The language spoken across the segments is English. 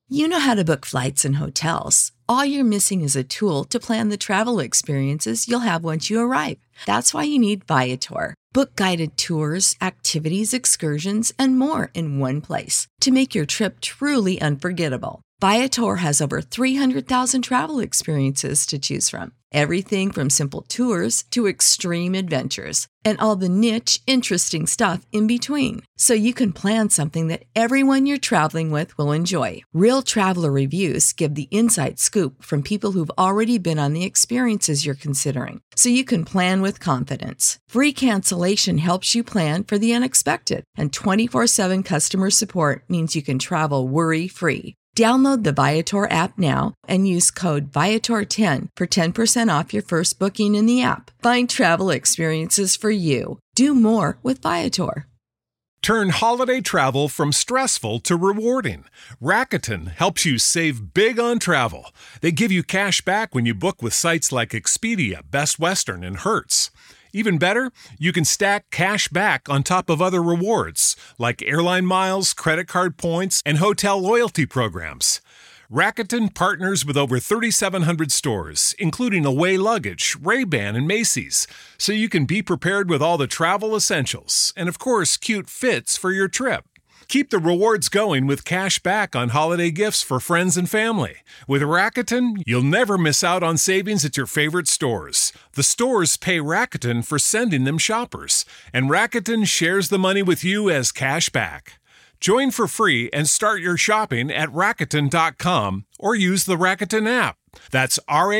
You know how to book flights and hotels. All you're missing is a tool to plan the travel experiences you'll have once you arrive. That's why you need Viator. Book guided tours, activities, excursions, and more in one place to make your trip truly unforgettable. Viator has over 300,000 travel experiences to choose from. Everything from simple tours to extreme adventures and all the niche, interesting stuff in between. So you can plan something that everyone you're traveling with will enjoy. Real traveler reviews give the inside scoop from people who've already been on the experiences you're considering. So you can plan with confidence. Free cancellation helps you plan for the unexpected. And 24/7 customer support means you can travel worry-free. Download the Viator app now and use code Viator10 for 10% off your first booking in the app. Find travel experiences for you. Do more with Viator. Turn holiday travel from stressful to rewarding. Rakuten helps you save big on travel. They give you cash back when you book with sites like Expedia, Best Western, and Hertz. Even better, you can stack cash back on top of other rewards, like airline miles, credit card points, and hotel loyalty programs. Rakuten partners with over 3,700 stores, including Away Luggage, Ray-Ban, and Macy's, so you can be prepared with all the travel essentials and, of course, cute fits for your trip. Keep the rewards going with cash back on holiday gifts for friends and family. With Rakuten, you'll never miss out on savings at your favorite stores. The stores pay Rakuten for sending them shoppers, and Rakuten shares the money with you as cash back. Join for free and start your shopping at Rakuten.com or use the Rakuten app. That's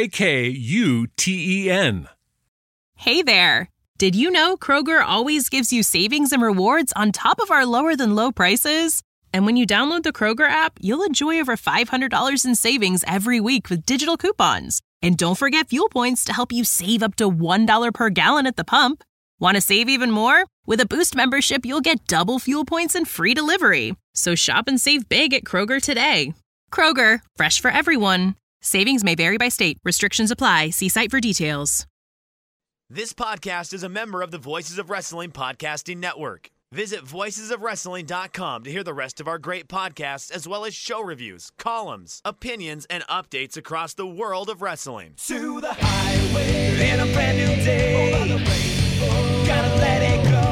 Rakuten. Hey there! Did you know Kroger always gives you savings and rewards on top of our lower-than-low prices? And when you download the Kroger app, you'll enjoy over $500 in savings every week with digital coupons. And don't forget fuel points to help you save up to $1 per gallon at the pump. Want to save even more? With a Boost membership, you'll get double fuel points and free delivery. So shop and save big at Kroger today. Kroger, fresh for everyone. Savings may vary by state. Restrictions apply. See site for details. This podcast is a member of the Voices of Wrestling Podcasting Network. Visit voicesofwrestling.com to hear the rest of our great podcasts, as well as show reviews, columns, opinions, and updates across the world of wrestling. To the highway in a brand new day. Gotta let it go.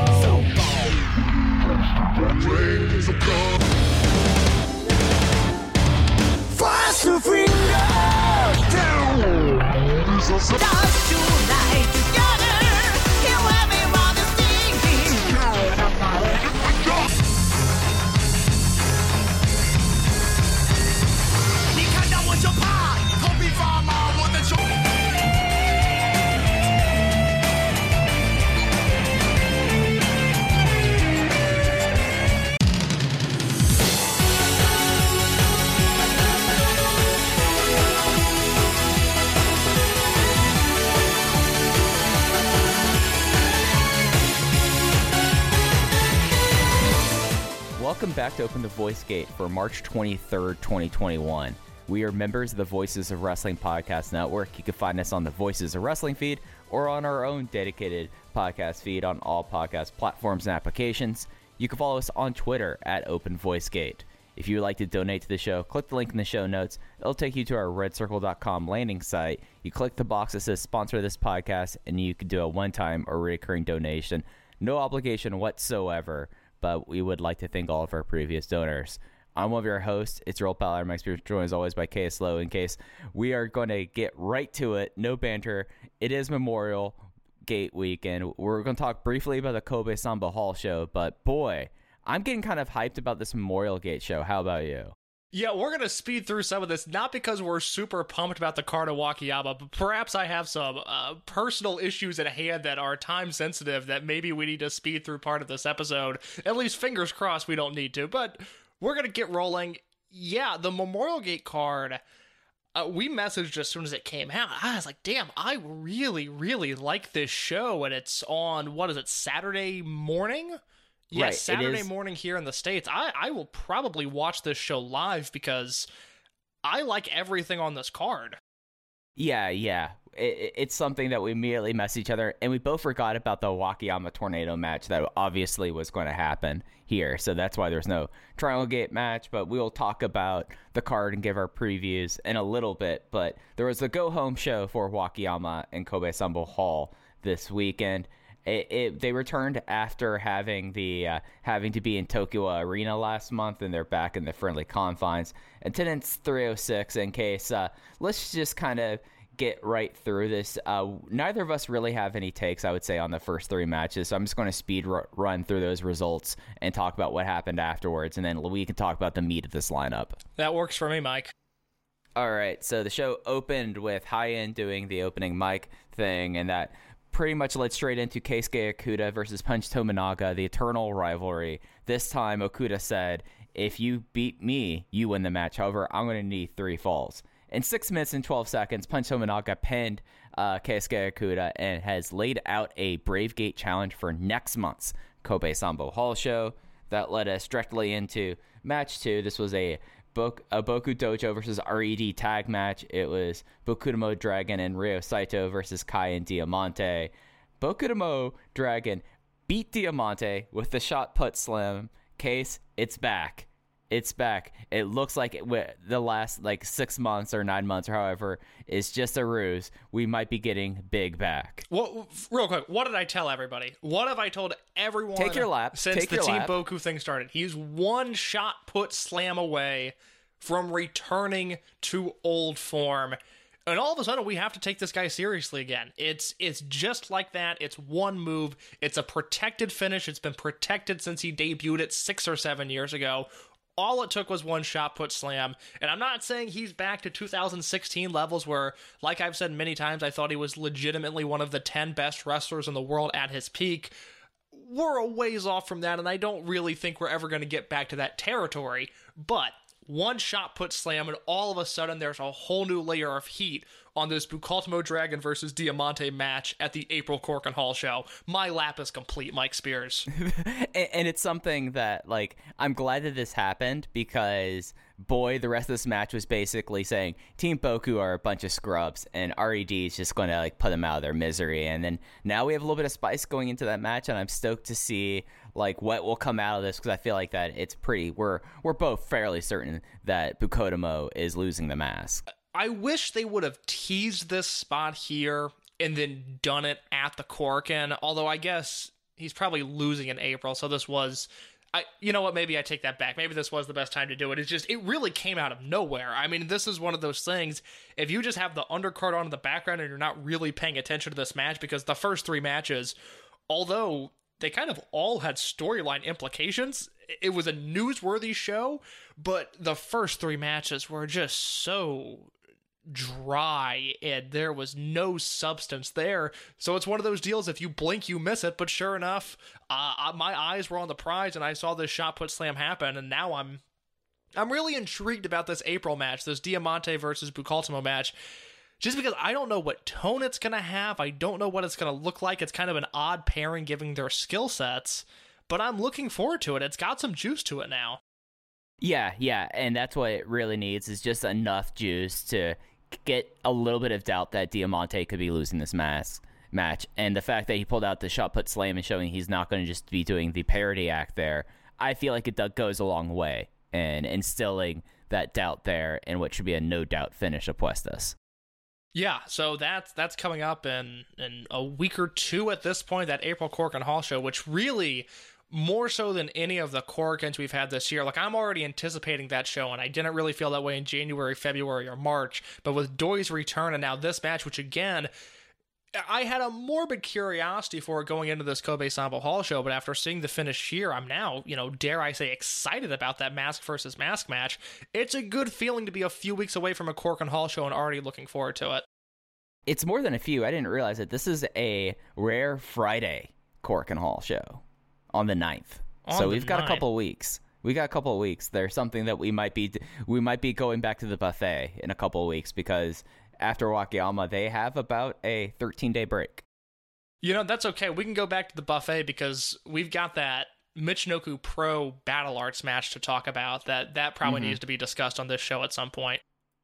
Fast to freedom. Dance tonight together. Hear everybody singing. 你看到我就怕，头皮发麻，我的手。 Welcome back to Open the Voice Gate for March 23rd, 2021. We are members of the Voices of Wrestling Podcast Network. You can find us on the Voices of Wrestling feed or on our own dedicated podcast feed on all podcast platforms and applications. You can follow us on Twitter at Open Voice Gate. If you would like to donate to the show, click the link in the show notes. It'll take you to our redcircle.com landing site. You click the box that says sponsor this podcast, and you can do a one-time or recurring donation. No obligation whatsoever, but we would like to thank all of our previous donors. I'm one of your hosts. It's your old pal, Mike Spears, joined as always by KS Low. In case we are going to get right to it, no banter. It is Memorial Gate weekend. We're going to talk briefly about the Kobe Samba Hall show, but boy, I'm getting kind of hyped about this Memorial Gate show. How about you? Yeah, we're going to speed through some of this, not because we're super pumped about the card of Wakayama, but perhaps I have some personal issues at hand that are time-sensitive that maybe we need to speed through part of this episode. At least, fingers crossed, we don't need to, but we're going to get rolling. Yeah, the Memorial Gate card, we messaged as soon as it came out. I was like, damn, I really, really like this show, and it's on, Saturday morning? Yes, right, Saturday morning here in the States. I will probably watch this show live because I like everything on this card. Yeah. It's something that we immediately messed each other, and we both forgot about the Wakayama Tornado match that obviously was going to happen here. So that's why there's no Triangle Gate match, but we'll talk about the card and give our previews in a little bit. But there was a go-home show for Wakayama and Kobe Sanbo Hall this weekend. They returned after having to be in Tokyo Arena last month, and they're back in the friendly confines. Attendance 306 in case. Let's just kind of get right through this. Neither of us really have any takes, I would say, on the first three matches, so I'm just going to speed run through those results and talk about what happened afterwards, and then we can talk about the meat of this lineup. That works for me, Mike. All right, so the show opened with High-End doing the opening mic thing, and that pretty much led straight into Keisuke Okuda versus Punch Tominaga, the eternal rivalry. This time, Okuda said, "If you beat me, you win the match. However, I'm going to need 3 falls." In 6 minutes and 12 seconds, Punch Tominaga pinned Keisuke Okuda and has laid out a Brave Gate challenge for next month's Kobe Sanbo Hall show. That led us directly into match 2. This was a Boku Dojo versus RED tag match. It was Bokudomo Dragon and Ryo Saito versus Kai and Diamante. Bokudomo Dragon beat Diamante with the shot put slam. Case, it's back. It's back. It looks like the last 6 months or 9 months or however is just a ruse. We might be getting Big back. Well, real quick, what did I tell everybody? What have I told everyone? Take your lap. Since the Team Boku thing started? He's one shot put slam away from returning to old form. And all of a sudden, we have to take this guy seriously again. It's just like that. It's one move. It's a protected finish. It's been protected since he debuted it 6 or 7 years ago. All it took was one shot put slam. And I'm not saying he's back to 2016 levels where, like I've said many times, I thought he was legitimately one of the 10 best wrestlers in the world at his peak. We're a ways off from that, and I don't really think we're ever going to get back to that territory. But one shot put slam, and all of a sudden there's a whole new layer of heat on this Bukaltimo Dragon versus Diamante match at the April Corkin Hall show. My lap is complete, Mike Spears. And it's something that, I'm glad that this happened because, boy, the rest of this match was basically saying Team Boku are a bunch of scrubs, and RED is just going to, put them out of their misery. And then now we have a little bit of spice going into that match, and I'm stoked to see, what will come out of this because I feel like that it's pretty, we're both fairly certain that Bukaltimo is losing the mask. I wish they would have teased this spot here and then done it at the Corkin, although I guess he's probably losing in April, so this was... you know what, maybe I take that back. Maybe this was the best time to do it. It's just, it really came out of nowhere. I mean, this is one of those things, if you just have the undercard on in the background and you're not really paying attention to this match, because the first 3 matches, although they kind of all had storyline implications, it was a newsworthy show, but the first 3 matches were just so dry and there was no substance there. So it's one of those deals, if you blink you miss it. But sure enough, my eyes were on the prize and I saw this shot put slam happen, and now I'm really intrigued about this April match, this Diamante versus Bukaltimo match, just because I don't know what tone it's gonna have. I don't know what it's gonna look like. It's kind of an odd pairing given their skill sets, but I'm looking forward to it. It's got some juice to it now. Yeah, and that's what it really needs, is just enough juice to get a little bit of doubt that Diamante could be losing this match. And the fact that he pulled out the shot put slam and showing he's not going to just be doing the parody act there, I feel like it goes a long way in instilling that doubt there in what should be a no-doubt finish of Puestas. Yeah, so that's coming up in a week or 2 at this point, that April Corkin Hall show, which really, more so than any of the Corkins we've had this year, I'm already anticipating that show, and I didn't really feel that way in January, February, or March, but with Doi's return and now this match, which again, I had a morbid curiosity for going into this Kobe Sanbo Hall show, but after seeing the finish here, I'm now, dare I say, excited about that mask versus mask match. It's a good feeling to be a few weeks away from a Corkin Hall show and already looking forward to it. It's more than a few. I didn't realize it. This is a rare Friday Corkin Hall show on the 9th. So we've got a couple of weeks. There's something that we might be going back to the buffet in a couple of weeks, because after Wakayama, they have about a 13-day break. That's okay. We can go back to the buffet because we've got that Michinoku Pro Battle Arts match to talk about. That probably needs to be discussed on this show at some point.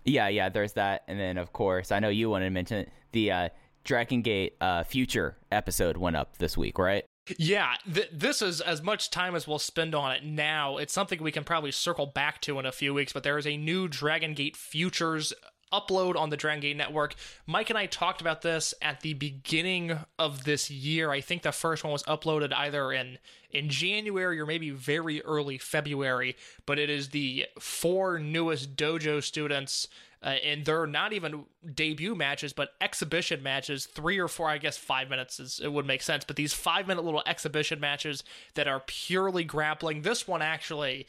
Yeah, there's that. And then, of course, I know you wanted to mention it, the Dragon Gate Future episode went up this week, right? Yeah, this is as much time as we'll spend on it now. It's something we can probably circle back to in a few weeks, but there is a new Dragon Gate Futures upload on the Dragon Gate Network. Mike and I talked about this at the beginning of this year. I think the first one was uploaded either in January or maybe very early February, but it is the 4 newest dojo students, and they're not even debut matches, but exhibition matches, 3 or 4, I guess 5 minutes it would make sense, but these 5-minute little exhibition matches that are purely grappling. This one actually,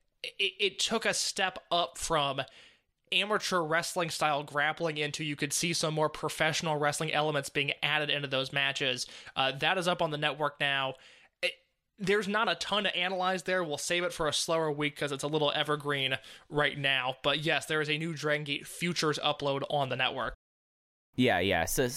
it took a step up from amateur wrestling style grappling into, you could see some more professional wrestling elements being added into those matches. That is up on the network now. There's not a ton to analyze there. We'll save it for a slower week because it's a little evergreen right now. But yes, there is a new Dragon Gate Futures upload on the network. Yeah. So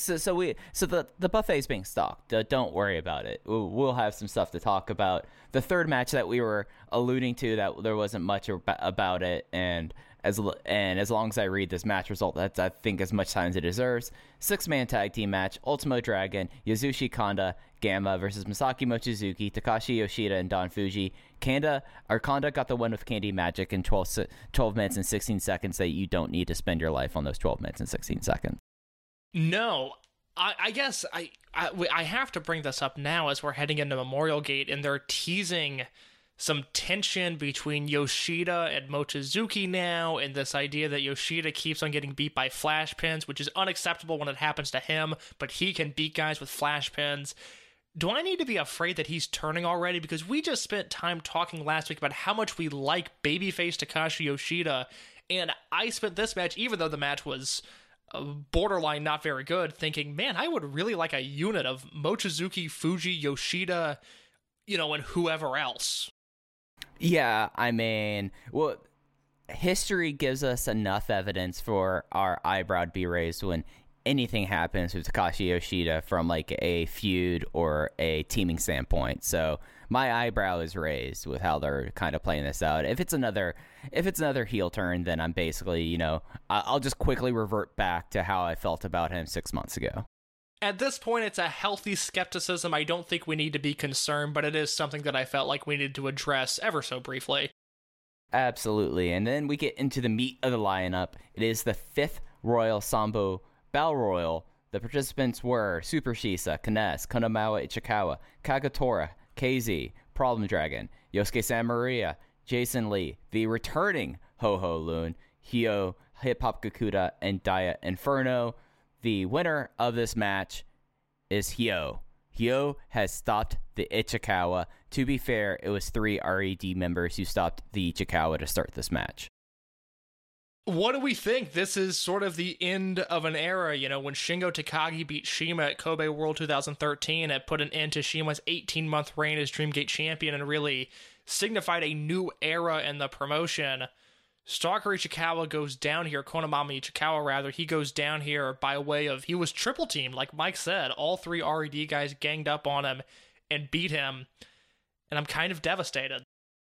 the buffet's being stocked. Don't worry about it. We'll have some stuff to talk about. The third match that we were alluding to, that there wasn't much about it, and as long as I read this match result, that's, I think, as much time as it deserves. 6-man tag team match: Ultimo Dragon, Yasushi Kanda, Gamma versus Masaki Mochizuki, Takashi Yoshida, and Don Fuji. Kanda got the win with Candy Magic in 12 minutes and 16 seconds. That you don't need to spend your life on those 12 minutes and 16 seconds. No, I guess I have to bring this up now as we're heading into Memorial Gate, and they're teasing some tension between Yoshida and Mochizuki now, and this idea that Yoshida keeps on getting beat by flash pins, which is unacceptable when it happens to him, but he can beat guys with flash pins. Do I need to be afraid that he's turning already? Because we just spent time talking last week about how much we like babyface Takashi Yoshida, and I spent this match, even though the match was borderline not very good, thinking, man, I would really like a unit of Mochizuki, Fuji, Yoshida, and whoever else. Yeah, I mean, well, history gives us enough evidence for our eyebrow to be raised when anything happens with Takashi Yoshida from like a feud or a teaming standpoint. So my eyebrow is raised with how they're kind of playing this out. If it's another heel turn, then I'm basically, I'll just quickly revert back to how I felt about him 6 months ago. At this point, it's a healthy skepticism. I don't think we need to be concerned, but it is something that I felt like we needed to address ever so briefly. Absolutely. And then we get into the meat of the lineup. It is the 5th Royal Sambo Battle Royal. The participants were Super Shisa, Kness, Konamawa Ichikawa, Kagetora, KZ, Problem Dragon, Yosuke Samaria, Jason Lee, the returning Ho-Ho Loon, Hyo, Hip Hop Gakuda, and Daya Inferno. The winner of this match is Hyo. Hyo has stopped the Ichikawa. To be fair, it was 3 RED members who stopped the Ichikawa to start this match. What do we think? This is sort of the end of an era. When Shingo Takagi beat Shima at Kobe World 2013, it put an end to Shima's 18-month reign as Dreamgate champion and really signified a new era in the promotion. Stalker Ichikawa goes down here, Konamama Ichikawa rather, he goes down here by way of, he was triple teamed, like Mike said. All 3 RED guys ganged up on him and beat him, and I'm kind of devastated.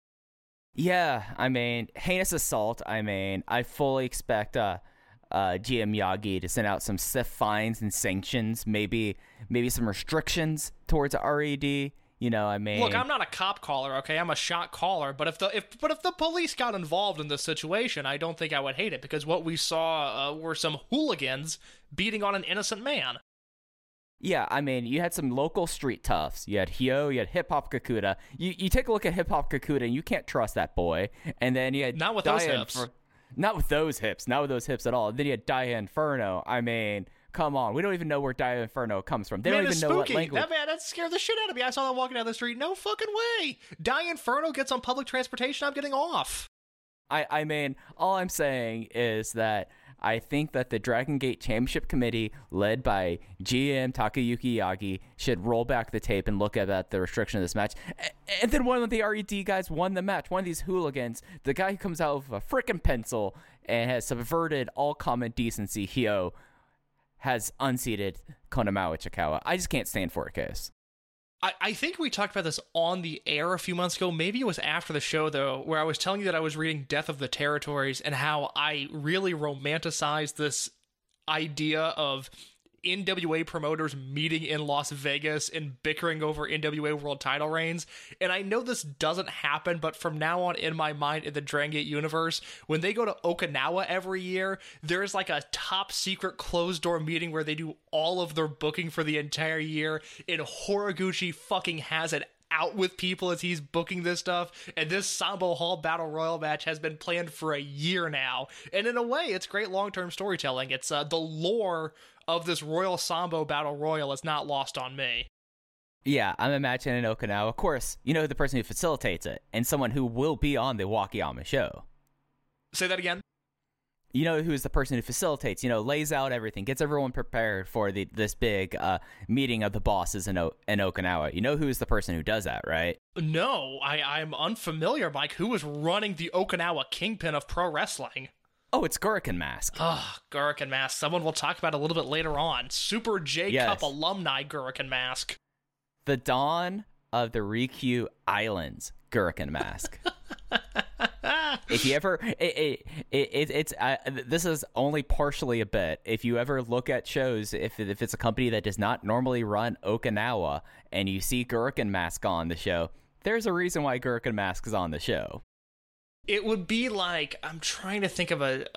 Yeah, I mean, heinous assault. I mean, I fully expect GM Yagi to send out some stiff fines and sanctions, maybe some restrictions towards RED. I mean, look, I'm not a cop caller, okay? I'm a shot caller. But if the police got involved in this situation, I don't think I would hate it, because what we saw were some hooligans beating on an innocent man. Yeah, I mean, you had some local street toughs. You had Hyo, you had Hip Hop Gakuda. You take a look at Hip Hop Gakuda, and you can't trust that boy. And then you had not with those hips. Not with those hips at all. Then you had Daya Inferno. I mean, come on, we don't even know where Daya Inferno comes from. They don't even know what language. That scared the shit out of me. I saw that walking down the street. No fucking way. Daya Inferno gets on public transportation. I'm getting off. I mean, all I'm saying is that I think that the Dragon Gate Championship Committee, led by GM Takayuki Yagi, should roll back the tape and look at the restriction of this match. And then one of the RED guys won the match. One of these hooligans, the guy who comes out with a frickin' pencil and has subverted all common decency, Hyo, has unseated Konamawa Ichikawa. I just can't stand for it, Case. I think we talked about this on the air a few months ago. Maybe it was after the show, though, where I was telling you that I was reading Death of the Territories and how I really romanticized this idea of NWA promoters meeting in Las Vegas and bickering over NWA world title reigns. And I know this doesn't happen, but from now on in my mind in the Dragon Gate universe, when they go to Okinawa every year, there's like a top secret closed door meeting where they do all of their booking for the entire year, and Horiguchi fucking has it out with people as he's booking this stuff, and this Sambo Hall Battle Royal match has been planned for a year now. And in a way, it's great long-term storytelling. It's the lore of this Royal Sambo Battle Royal is not lost on me. Yeah, I'm imagining Okinawa. Of course, you know the person who facilitates it, and someone who will be on the Wakayama show. Say that again? You know who's the person who facilitates, lays out everything, gets everyone prepared for this big meeting of the bosses in Okinawa. You know who's the person who does that, right? No, I'm unfamiliar, Mike. Who is running the Okinawa kingpin of pro wrestling? Oh, it's Gurican Mask. Gurican Mask. Someone we'll talk about a little bit later on. Super J Cup alumni Gurican Mask. The dawn of the Ryukyu Islands Gurican Mask. If you ever, this is only partially a bit. If you ever look at shows, if it's a company that does not normally run Okinawa, and you see Gurican Mask on the show, there's a reason why Gurican Mask is on the show. It would be like, I'm trying to think of a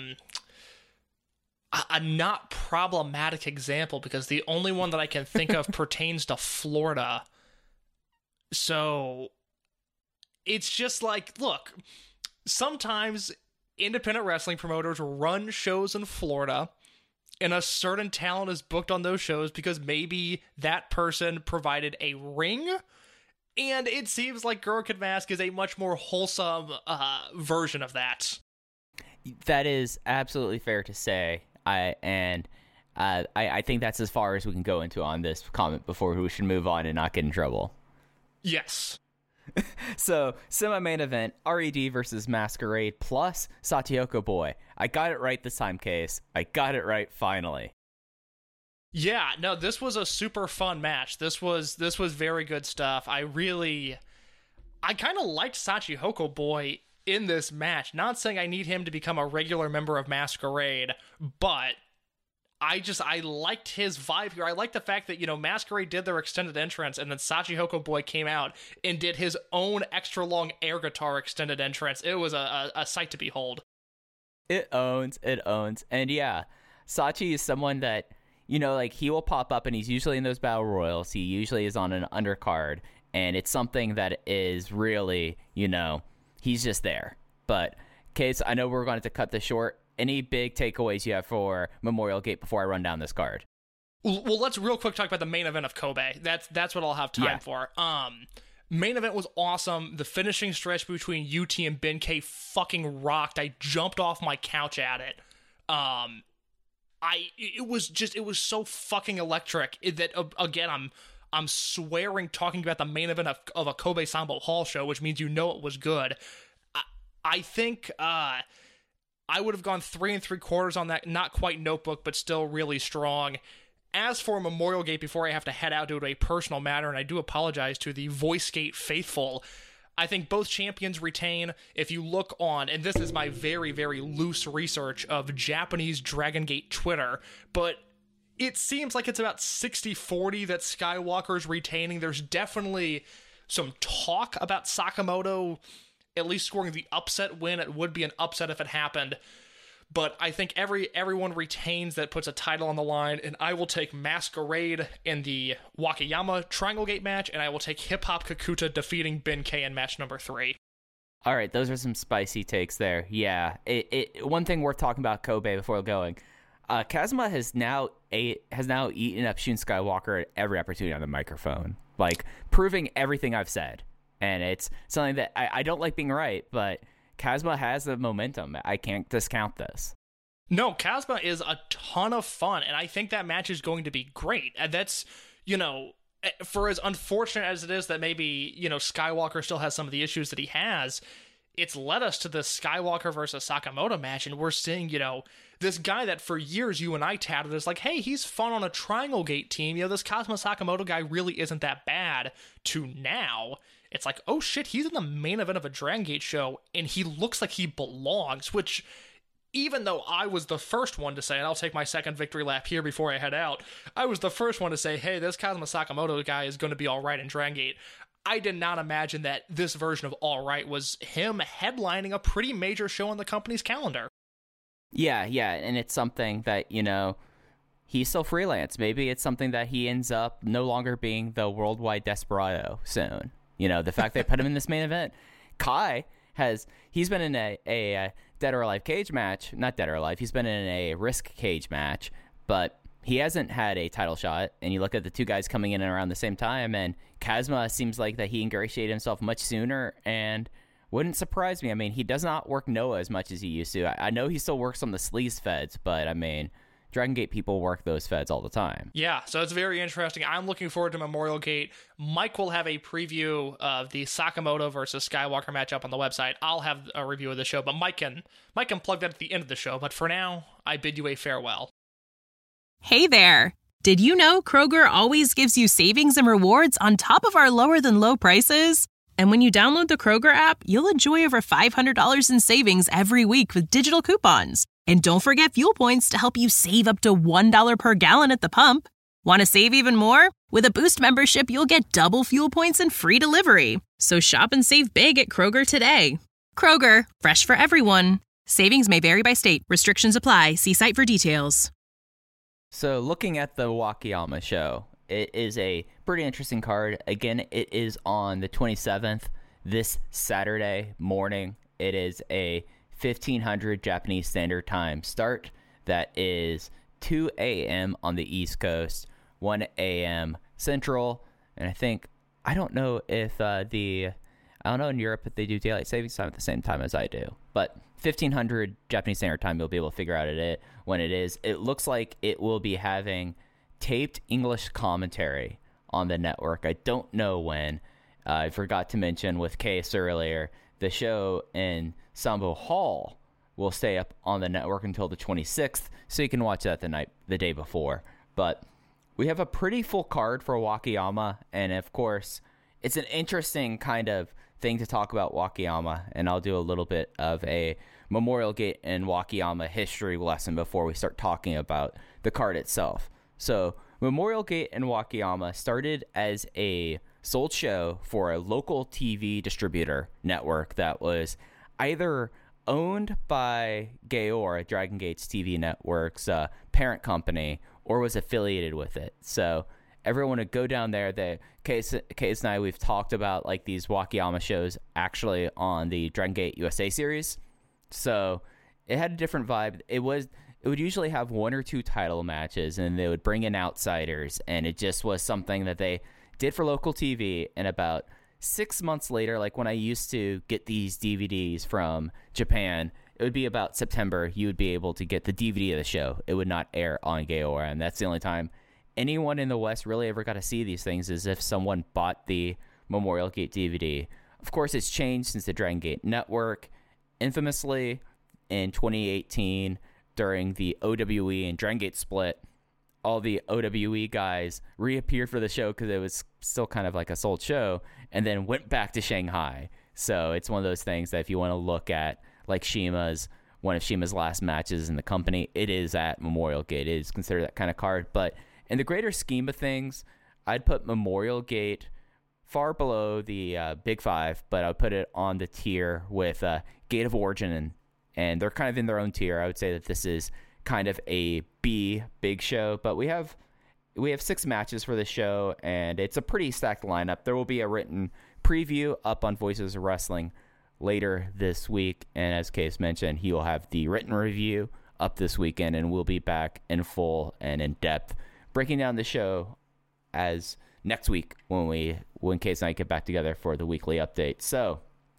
not problematic example, because the only one that I can think of pertains to Florida. So it's just like, look, sometimes independent wrestling promoters run shows in Florida, and a certain talent is booked on those shows because maybe that person provided a ring. And it seems like Gurican Mask is a much more wholesome version of that. That is absolutely fair to say. I think that's as far as we can go into on this comment before we should move on and not get in trouble. Yes. So, semi-main event, RED versus Masquerade plus Shachihoko Boy. I got it right this time, Case. I got it right finally. Yeah, no, this was a super fun match. This was very good stuff. I kind of liked Shachihoko Boy in this match. Not saying I need him to become a regular member of Masquerade, but I liked his vibe here. I liked the fact that, Masquerade did their extended entrance, and then Shachihoko Boy came out and did his own extra long air guitar extended entrance. It was a sight to behold. It owns. And yeah, Sachi is someone that, he will pop up, and he's usually in those battle royals. He usually is on an undercard, and it's something that is really, he's just there. But, Case, I know we're going to cut this short. Any big takeaways you have for Memorial Gate before I run down this card? Well, let's real quick talk about the main event of Kobe. That's what I'll have time for. Main event was awesome. The finishing stretch between UT and Ben-K fucking rocked. I jumped off my couch at it. It was so fucking electric that, again, I'm swearing talking about the main event of a Kobe Sambo Hall show, which means it was good. I think I would have gone 3 3/4 on that. Not quite Notebook, but still really strong. As for Memorial Gate, before I have to head out due to a personal matter, and I do apologize to the Voice Gate faithful, I think both champions retain. If you look on, and this is my very, very loose research of Japanese Dragon Gate Twitter, but it seems like it's about 60-40 that Skywalker's retaining. There's definitely some talk about Sakamoto at least scoring the upset win. It would be an upset if it happened. But I think everyone retains that puts a title on the line, and I will take Masquerade in the Wakayama Triangle Gate match, and I will take Hip Hop Kakuta defeating Ben-K in match number 3. All right, those are some spicy takes there. Yeah, one thing worth talking about Kobe before going, Kazuma has now eaten up Shun Skywalker at every opportunity on the microphone, like proving everything I've said. And it's something that I don't like being right, but Kazuma has the momentum. I can't discount this. No, Kazuma is a ton of fun, and I think that match is going to be great. And that's, for as unfortunate as it is that maybe, Skywalker still has some of the issues that he has, it's led us to this Skywalker versus Sakamoto match, and we're seeing, this guy that for years you and I touted as like, hey, he's fun on a Triangle Gate team. This Kazuma Sakamoto guy really isn't that bad. To now, it's like, oh shit, he's in the main event of a Dragon Gate show, and he looks like he belongs, which, even though I was the first one to say, and I'll take my second victory lap here before I head out, I was the first one to say, hey, this Kazuma Sakamoto guy is going to be all right in Dragon Gate. I did not imagine that this version of All Right was him headlining a pretty major show on the company's calendar. Yeah, and it's something that, he's still freelance. Maybe it's something that he ends up no longer being the worldwide desperado soon. The fact they put him in this main event. Kai he's been in a Dead or Alive cage match. Not Dead or Alive. He's been in a Risk cage match, but he hasn't had a title shot. And you look at the two guys coming in around the same time, and Kazuma seems like that he ingratiated himself much sooner, and wouldn't surprise me. I mean, he does not work Noah as much as he used to. I know he still works on the sleaze feds, but I mean, Dragon Gate people work those feds all the time. Yeah, so it's very interesting. I'm looking forward to Memorial Gate. Mike will have a preview of the Sakamoto versus Skywalker matchup on the website. I'll have a review of the show, but Mike can plug that at the end of the show. But for now, I bid you a farewell. Hey there! Did you know Kroger always gives you savings and rewards on top of our lower-than-low prices? And when you download the Kroger app, you'll enjoy over $500 in savings every week with digital coupons. And don't forget fuel points to help you save up to $1 per gallon at the pump. Want to save even more? With a Boost membership, you'll get double fuel points and free delivery. So shop and save big at Kroger today. Kroger, fresh for everyone. Savings may vary by state. Restrictions apply. See site for details. So looking at the Wakayama show, it is a pretty interesting card. Again, it is on the 27th, this Saturday morning. It is a 1500 Japanese Standard Time start. That is 2 a.m. on the East Coast, 1 a.m. Central. And I don't know if I don't know in Europe if they do daylight savings time at the same time as I do. But 1500 Japanese Standard Time, you'll be able to figure out when it is. It looks like it will be having taped English commentary on the network. I don't know when. I forgot to mention with Case earlier, the show in Sambo Hall will stay up on the network until the 26th, so you can watch that the day before. But we have a pretty full card for Wakayama, and of course, it's an interesting kind of thing to talk about Wakayama, and I'll do a little bit of a Memorial Gate and Wakayama history lesson before we start talking about the card itself. So Memorial Gate and Wakayama started as a sold show for a local TV distributor network that was either owned by Gaora, Dragon Gate's TV network's parent company, or was affiliated with it. So everyone would go down there. Case and I, we've talked about like these Wakayama shows actually on the Dragon Gate USA series. So it had a different vibe. It would usually have one or two title matches, and they would bring in outsiders, and it just was something that they did for local TV. And about 6 months later, like when I used to get these DVDs from Japan, it would be about September, you would be able to get the DVD of the show. It would not air on Gaora, and that's the only time anyone in the West really ever got to see these things, is if someone bought the Memorial Gate DVD. Of course, it's changed since the Dragon Gate Network. Infamously, in 2018, during the OWE and Dragon Gate split, all the OWE guys reappeared for the show because it was still kind of like a sold show, and then went back to Shanghai. So it's one of those things that if you want to look at like one of Shima's last matches in the company, it is at Memorial Gate. It is considered that kind of card. But in the greater scheme of things, I'd put Memorial Gate far below the Big Five, but I would put it on the tier with Gate of Origin, and they're kind of in their own tier. I would say that this is kind of a B big show, but we have 6 matches for the show, and it's a pretty stacked lineup. There will be a written preview up on Voices of Wrestling later this week, and as Case mentioned, he will have the written review up this weekend, and we'll be back in full and in depth breaking down the show as next week when Case and I get back together for the weekly update. So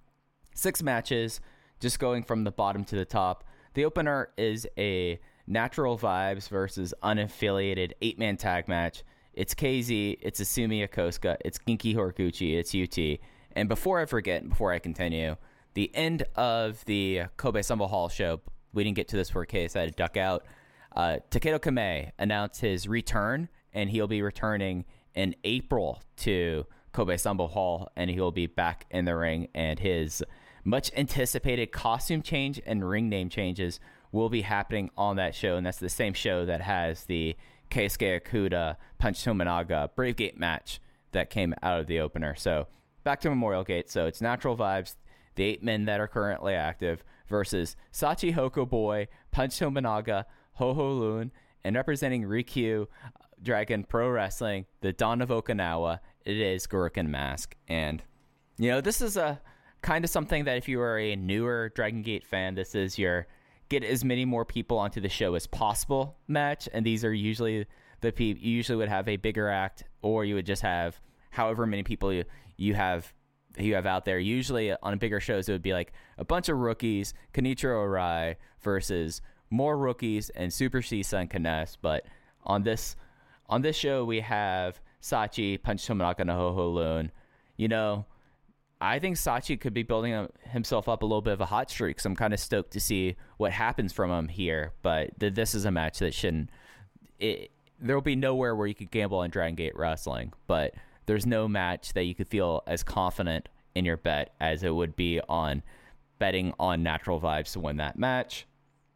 6 matches, just going from the bottom to the top. The opener is a Natural Vibes versus unaffiliated 8-man tag match. It's KZ, it's Asumi Yokosuka, it's Genki Horiguchi, it's UT. And before I forget, before I continue, the end of the Kobe Sanbo Hall show, we didn't get to this for case I had to duck out. Takedo Kamei announced his return, and he'll be returning in April to Kobe Sanbo Hall, and he'll be back in the ring, and his much anticipated costume change and ring name changes will be happening on that show, and that's the same show that has the Keisuke Okuda Punch Tominaga Brave Gate match that came out of the opener. So back to Memorial Gate. So it's Natural Vibes, the 8 men that are currently active, versus Sachi Hokoboy, Punch Tominaga, Ho-Ho Loon, and representing Rikyu Dragon Pro Wrestling, the Dawn of Okinawa, it is Gurukun Mask. And, you know, this is a kind of something that if you are a newer Dragon Gate fan, this is your get as many more people onto the show as possible match. And these are usually the people, you usually would have a bigger act, or you would just have however many people you have out there. Usually on bigger shows, it would be like a bunch of rookies, Kenichiro Arai versus more rookies and Super Shisa and Kness. But on this show, we have Sachi, Punch Tominaga, and Ho-Ho Loon. You know, I think Sachi could be building himself up a little bit of a hot streak, so I'm kind of stoked to see what happens from him here. But this is a match that there will be nowhere where you could gamble on Dragon Gate Wrestling, but there's no match that you could feel as confident in your bet as it would be on betting on Natural Vibes to win that match.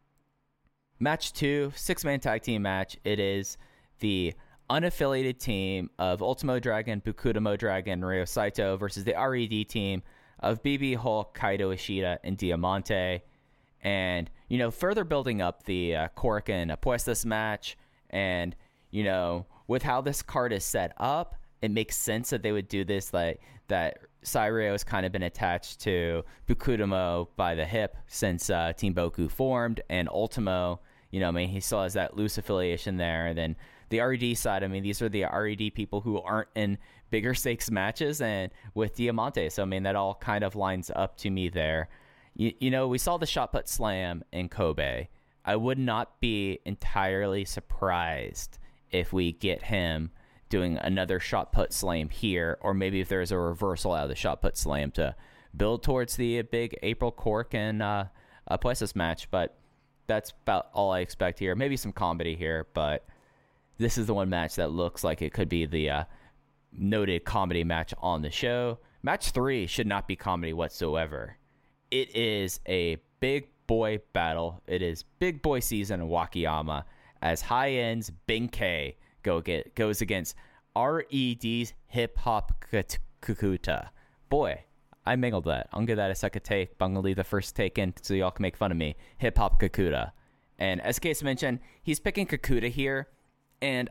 Match 2, 6-man tag team match. It is the unaffiliated team of Ultimo Dragon, Bukudamo Dragon, Ryo Saito versus the RED team of BB Hulk, Kaito Ishida, and Diamante. And, you know, further building up the Cork and Apuestas match, and, you know, with how this card is set up, it makes sense that they would do this, like that Sairyo has kind of been attached to Bukudamo by the hip since Team Boku formed, and Ultimo, you know, I mean, he still has that loose affiliation there. And then the RED side, I mean, these are the RED people who aren't in bigger stakes matches, and with Diamante. So, I mean, that all kind of lines up to me there. You know, we saw the shot put slam in Kobe. I would not be entirely surprised if we get him doing another shot put slam here, or maybe if there's a reversal out of the shot put slam to build towards the big April Cork and Apuestas match. But that's about all I expect here. Maybe some comedy here, but this is the one match that looks like it could be the noted comedy match on the show. Match 3 should not be comedy whatsoever. It is a big boy battle. It is big boy season in Wakayama as High End's Benkei goes against RED's Hip Hop Kakuta. Boy, I mangled that. I'm gonna give that a second take, but I'm gonna leave the first take in so y'all can make fun of me. Hip Hop Kakuta. And as Case mentioned, he's picking Kakuta here, and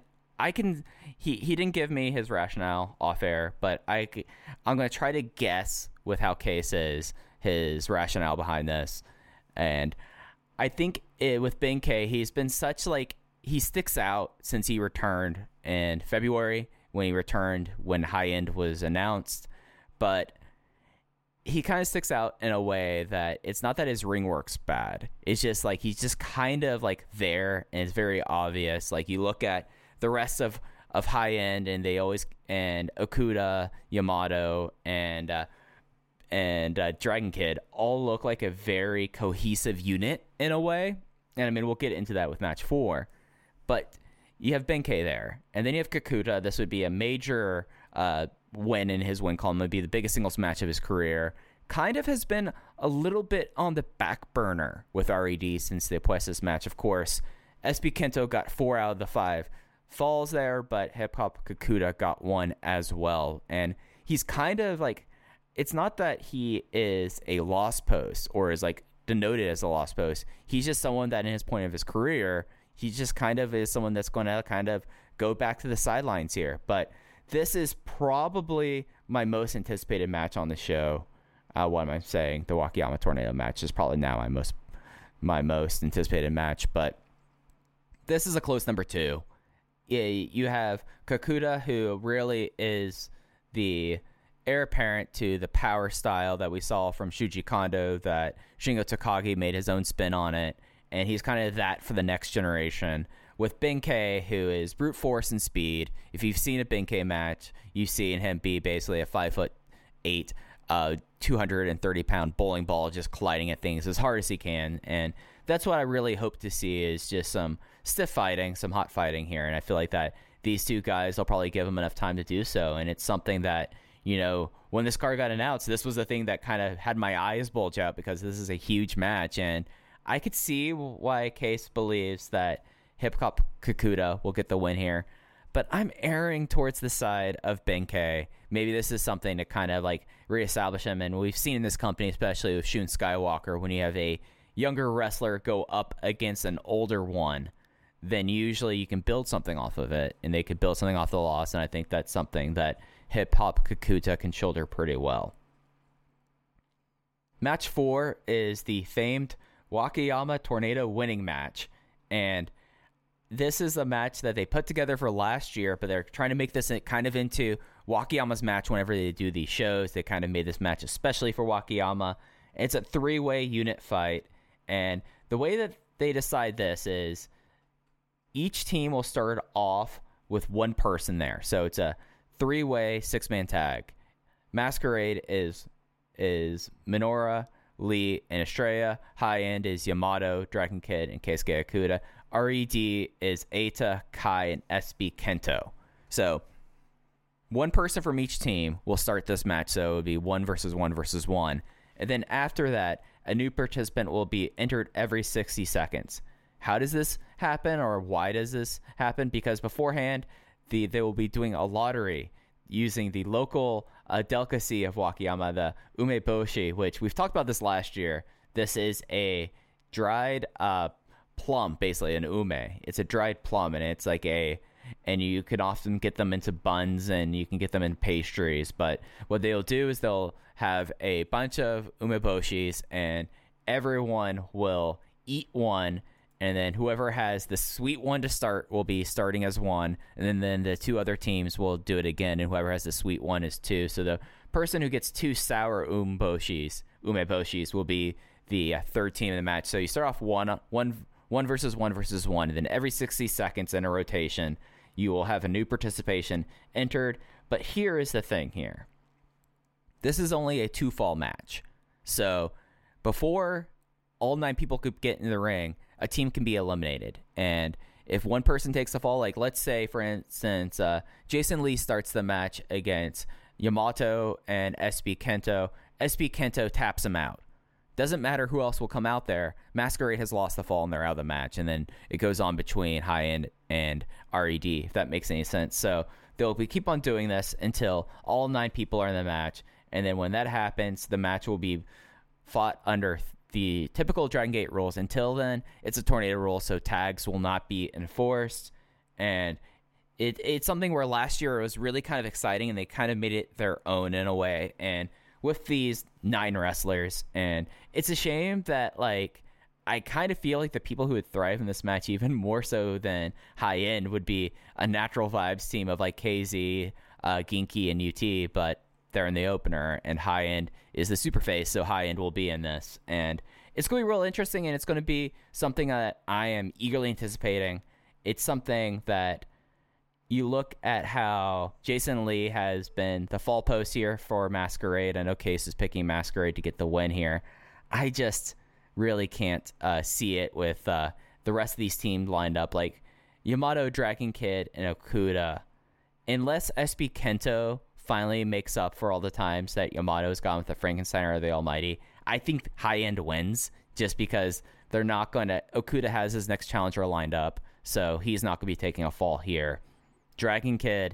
he didn't give me his rationale off air, but I'm gonna try to guess with how Case is his rationale behind this. And I think with Benkei, he's been such he sticks out since he returned in February when High End was announced, but he kind of sticks out in a way that it's not that his ring work's bad. It's just like he's just kind of like there, and it's very obvious. Like you look at the rest of High End, and Okuda, Yamato, and Dragon Kid all look like a very cohesive unit in a way. And I mean, we'll get into that with match 4. But you have Benkei there, and then you have Kakuta. This would be a major win in his win column. It would be the biggest singles match of his career. Kind of has been a little bit on the back burner with RED since the Apuestas match. Of course, SB Kento got 4 out of the 5 falls there, but Hip Hop Kakuta got 1 as well. And he's kind of like, it's not that he is a lost post or is like denoted as a lost post. He's just someone that in his point of his career, he just kind of is someone that's going to kind of go back to the sidelines here. But this is probably my most anticipated match on the show. What am I saying? The Wakayama Tornado match is probably now my most anticipated match. But this is a close number 2. You have Kakuta, who really is the heir apparent to the power style that we saw from Shuji Kondo, that Shingo Takagi made his own spin on it. And he's kind of that for the next generation. With Benkei, who is brute force and speed. If you've seen a Benkei match, you've seen him be basically a 5'8" a 230-pound bowling ball just colliding at things as hard as he can. And that's what I really hope to see, is just some stiff fighting, some hot fighting here. And I feel like that these two guys, they'll probably give them enough time to do so. And it's something that, when this card got announced, this was the thing that kind of had my eyes bulge out, because this is a huge match. And I could see why Case believes that Hip Hop Kakuta will get the win here. But I'm erring towards the side of Ben-K. Maybe this is something to kind of like reestablish him. And we've seen in this company, especially with Shun Skywalker, when you have a younger wrestler go up against an older one, then usually you can build something off of it, and they could build something off the loss. And I think that's something that Hip Hop Kakuta can shoulder pretty well. Match 4 is the famed Wakayama Tornado winning match. And this is a match that they put together for last year, but they're trying to make this kind of into Wakayama's match whenever they do these shows. They kind of made this match especially for Wakayama. It's a 3-way unit fight. And the way that they decide this is each team will start off with one person there. So it's a 3-way 6-man tag. Masquerade is Minoura, Lee, and Estrella. High End is Yamato, Dragon Kid, and Keisuke Okuda. RED is Eita, Kai, and SB Kento. So one person from each team will start this match. So it would be 1 versus 1 versus 1. And then after that, a new participant will be entered every 60 seconds. How does this happen, or why does this happen? Because beforehand, they will be doing a lottery using the local delicacy of Wakayama, the umeboshi, which we've talked about this last year. This is a dried plum, basically an ume. It's a dried plum, and it's like and you can often get them into buns, and you can get them in pastries. But what they'll do is they'll have a bunch of umeboshis, and everyone will eat one. And then whoever has the sweet one to start will be starting as 1. And then the 2 other teams will do it again. And whoever has the sweet one is 2. So the person who gets 2 sour umeboshis will be the 3rd team in the match. So you start off 1 versus 1 versus 1. And then every 60 seconds in a rotation, you will have a new participation entered. But here is the thing here. This is only a 2-fall match. So before all 9 people could get in the ring, a team can be eliminated. And if one person takes a fall, like let's say, for instance, Jason Lee starts the match against Yamato and SB Kento. SB Kento taps him out. Doesn't matter who else will come out there. Masquerade has lost the fall and they're out of the match. And then it goes on between High End and RED, if that makes any sense. So they'll keep on doing this until all 9 people are in the match. And then when that happens, the match will be fought under the typical Dragon Gate rules. Until then, it's a tornado rule, so tags will not be enforced. And it's something where last year it was really kind of exciting, and they kind of made it their own in a way. And with these 9 wrestlers, and it's a shame that, like, I kind of feel like the people who would thrive in this match even more so than High End would be a Natural Vibes team of like KZ, Ginky, and UT, but they're in the opener, and High End is the super face, so High End will be in this. And it's going to be real interesting, and it's going to be something that I am eagerly anticipating. It's something that you look at how Jason Lee has been the fall post here for Masquerade. I know Case is picking Masquerade to get the win here. I just really can't see it with the rest of these teams lined up. Like Yamato, Dragon Kid, and Okuda. Unless SB Kento finally makes up for all the times that Yamato's gone with the Frankensteiner or the Almighty, I think High End wins, just because they're not going to... Okuda has his next challenger lined up, so he's not going to be taking a fall here. Dragon Kid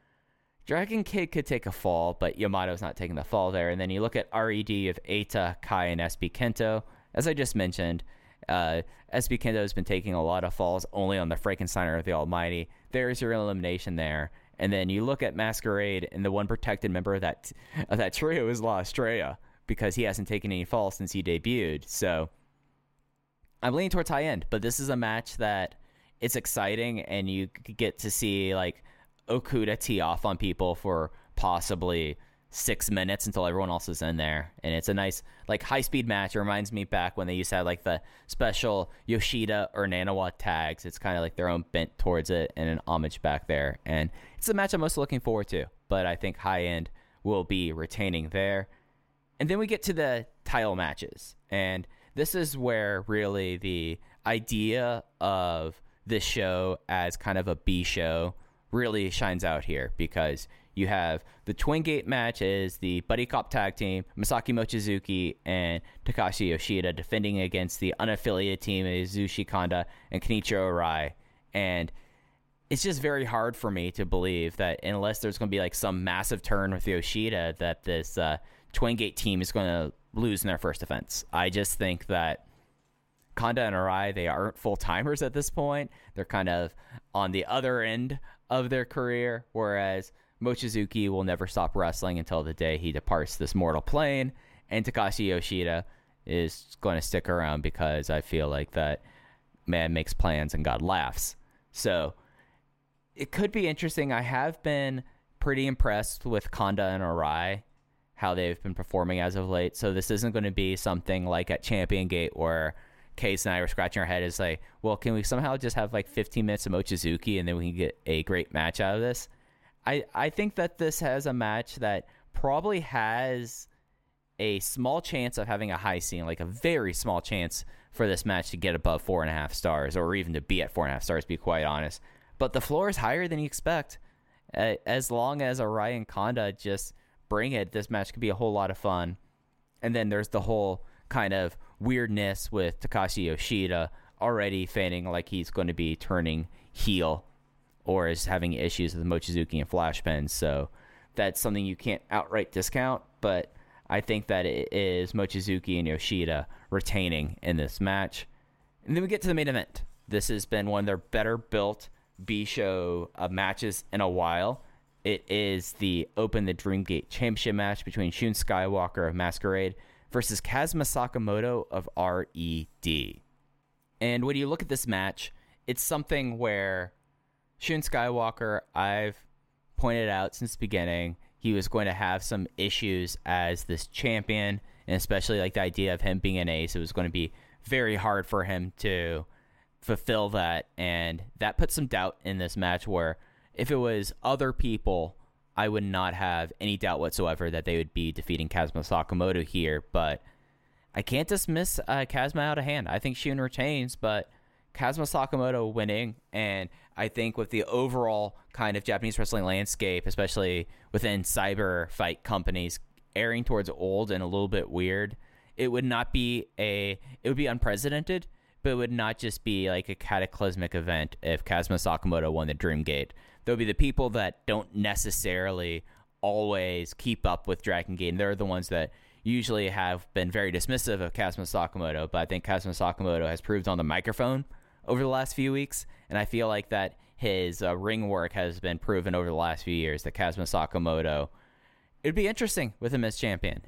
could take a fall, but Yamato's not taking the fall there. And then you look at RED of Eita, Kai, and SB Kento. As I just mentioned, SB Kento has been taking a lot of falls only on the Frankensteiner or the Almighty. There's your elimination there. And then you look at Masquerade, and the one protected member of that trio is La Estrella, because he hasn't taken any falls since he debuted. So I'm leaning towards High End, but this is a match that it's exciting, and you get to see like Okuda tee off on people for possibly 6 minutes until everyone else is in there. And it's a nice like high-speed match. It reminds me back when they used to have like the special Yoshida or Nanawa tags. It's kind of like their own bent towards it and an homage back there. And it's a match I'm most looking forward to, but I think High End will be retaining there. And then we get to the title matches. And this is where really the idea of this show as kind of a B show really shines out here, because you have the Twin Gate match is the Buddy Cop tag team, Masaki Mochizuki and Takashi Yoshida defending against the unaffiliated team of Yasushi Kanda and Kenichiro Arai. And it's just very hard for me to believe that unless there's going to be like some massive turn with Yoshida, that this Twin Gate team is going to lose in their first defense. I just think that Kanda and Arai, they aren't full-timers at this point. They're kind of on the other end of their career, whereas Mochizuki will never stop wrestling until the day he departs this mortal plane, and Takashi Yoshida is going to stick around because I feel like that man makes plans and God laughs. So it could be interesting. I have been pretty impressed with Kanda and Arai, how they've been performing as of late. So this isn't going to be something like at Champion Gate where Case and I were scratching our head is like, well, can we somehow just have like 15 minutes of Mochizuki and then we can get a great match out of this? I think that this has a match that probably has a small chance of having a high ceiling, like a very small chance for this match to get above 4.5 stars, or even to be at 4.5 stars, to be quite honest. But the floor is higher than you expect. As long as Arai and Kanda just bring it, this match could be a whole lot of fun. And then there's the whole kind of weirdness with Takashi Yoshida already feigning like he's going to be turning heel or is having issues with Mochizuki and Flashpin. So that's something you can't outright discount, but I think that it is Mochizuki and Yoshida retaining in this match. And then we get to the main event. This has been one of their better built B-show matches in a while. It is the Open the Dreamgate Championship match between Shun Skywalker of Masquerade versus Kazuma Sakamoto of RED. And when you look at this match, it's something where Shun Skywalker, I've pointed out since the beginning, he was going to have some issues as this champion, and especially like the idea of him being an ace, it was going to be very hard for him to fulfill that, and that put some doubt in this match where if it was other people, I would not have any doubt whatsoever that they would be defeating Kazuma Sakamoto here, but I can't dismiss Kazuma out of hand. I think Shun retains, but Kazuma Sakamoto winning, and I think with the overall kind of Japanese wrestling landscape, especially within cyber fight companies, airing towards old and a little bit weird, it would be unprecedented, but it would not just be like a cataclysmic event if Kazuma Sakamoto won the Dreamgate. There'll be the people that don't necessarily always keep up with Dragon Gate, and they're the ones that usually have been very dismissive of Kazuma Sakamoto, but I think Kazuma Sakamoto has proved on the microphone over the last few weeks, and I feel like that his ring work has been proven over the last few years that Kazuma Sakamoto, it'd be interesting with him as champion.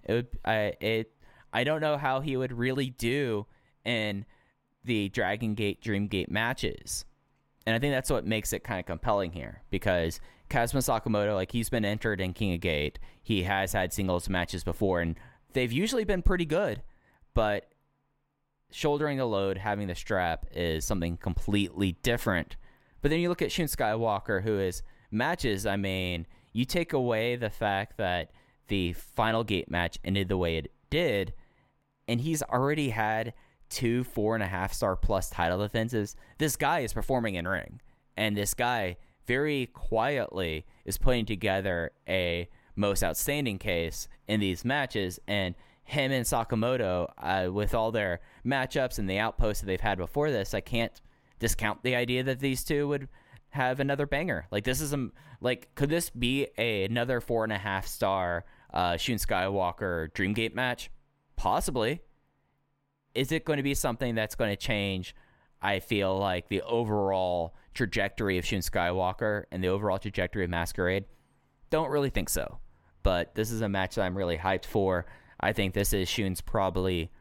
I don't know how he would really do in the Dragon Gate, Dreamgate matches. And I think that's what makes it kind of compelling here, because Kazuma Sakamoto, like, he's been entered in King of Gate. He has had singles matches before, and they've usually been pretty good, but shouldering the load, having the strap is something completely different. But then you look at Shun Skywalker, who is matches, I mean, you take away the fact that the final gate match ended the way it did, and he's already had 2 4.5 star plus title defenses. This guy is performing in ring, and this guy very quietly is putting together a most outstanding case in these matches. And him and Sakamoto, with all their matchups and the outposts that they've had before this, I can't discount the idea that these two would have another banger. Like, this is could this be another 4.5 star Shun Skywalker Dreamgate match? Possibly. Is it going to be something that's going to change, I feel like, the overall trajectory of Shun Skywalker and the overall trajectory of Masquerade? Don't really think so. But this is a match that I'm really hyped for. I think this is Shun's probably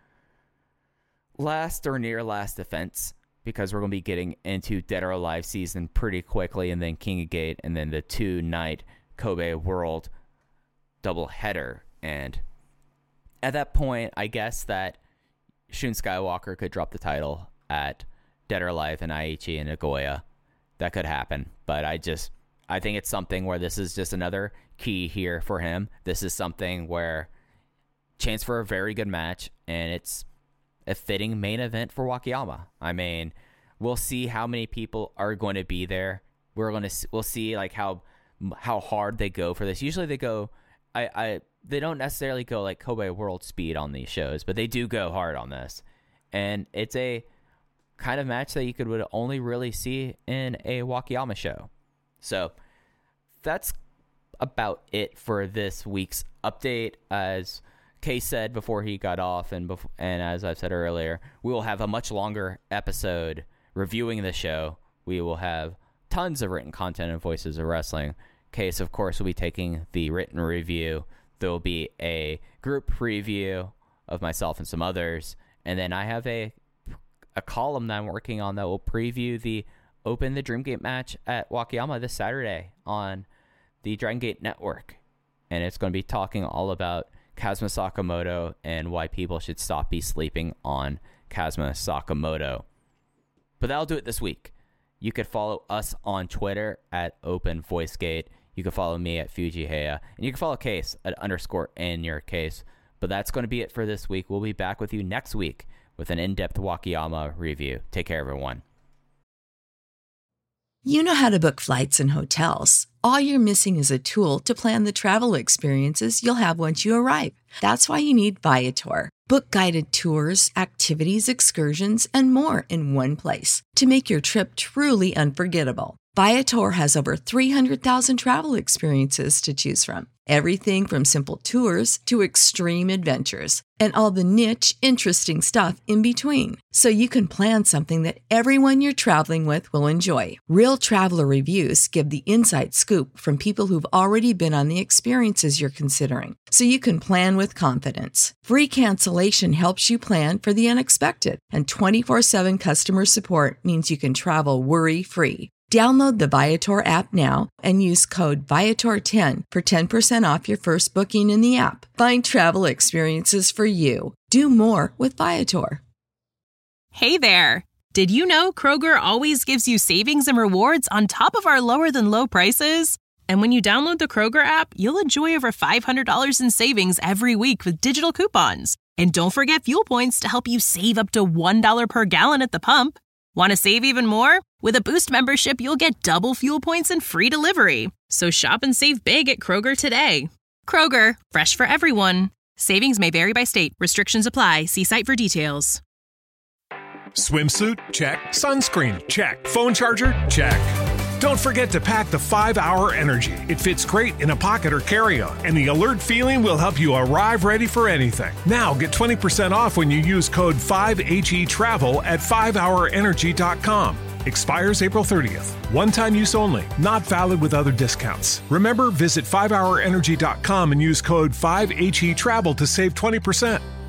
last or near last defense, because we're going to be getting into Dead or Alive season pretty quickly, and then King of Gate, and then the 2-night Kobe World doubleheader. And at that point, I guess that Shun Skywalker could drop the title at Dead or Alive and Aichi and Nagoya. That could happen. But I think it's something where this is just another key here for him. This is something where chance for a very good match, and it's a fitting main event for Wakayama. I mean, we'll see how many people are going to be there. We'll see like how hard they go for this. Usually they go, they don't necessarily go like Kobe World Speed on these shows, but they do go hard on this, and it's a kind of match that you would only really see in a Wakayama show. So that's about it for this week's update. As Case said before he got off, and as I've said earlier, we will have a much longer episode reviewing the show. We will have tons of written content in Voices of Wrestling. Case, of course, will be taking the written review. There will be a group preview of myself and some others, and then I have a column that I'm working on that will preview the Open the Dreamgate match at Wakayama this Saturday on the Dragon Gate Network. And it's going to be talking all about Kazuma Sakamoto and why people should stop be sleeping on Kazuma Sakamoto. But that'll do it this week. You could follow us on Twitter at OpenVoiceGate. You can follow me at Fujiheya. And you can follow Case at _InYourCase. But that's going to be it for this week. We'll be back with you next week with an in-depth Wakayama review. Take care, everyone. You know how to book flights and hotels. All you're missing is a tool to plan the travel experiences you'll have once you arrive. That's why you need Viator. Book guided tours, activities, excursions, and more in one place to make your trip truly unforgettable. Viator has over 300,000 travel experiences to choose from. Everything from simple tours to extreme adventures and all the niche, interesting stuff in between. So you can plan something that everyone you're traveling with will enjoy. Real traveler reviews give the inside scoop from people who've already been on the experiences you're considering. So you can plan with confidence. Free cancellation helps you plan for the unexpected. And 24/7 customer support means you can travel worry-free. Download the Viator app now and use code Viator10 for 10% off your first booking in the app. Find travel experiences for you. Do more with Viator. Hey there! Did you know Kroger always gives you savings and rewards on top of our lower-than-low prices? And when you download the Kroger app, you'll enjoy over $500 in savings every week with digital coupons. And don't forget fuel points to help you save up to $1 per gallon at the pump. Want to save even more? With a Boost membership, you'll get double fuel points and free delivery. So shop and save big at Kroger today. Kroger, fresh for everyone. Savings may vary by state. Restrictions apply. See site for details. Swimsuit? Check. Sunscreen? Check. Phone charger? Check. Don't forget to pack the 5-Hour Energy. It fits great in a pocket or carry-on, and the alert feeling will help you arrive ready for anything. Now get 20% off when you use code 5HETRAVEL at 5hourenergy.com. Expires April 30th. One-time use only. Not valid with other discounts. Remember, visit 5hourenergy.com and use code 5HETRAVEL to save 20%.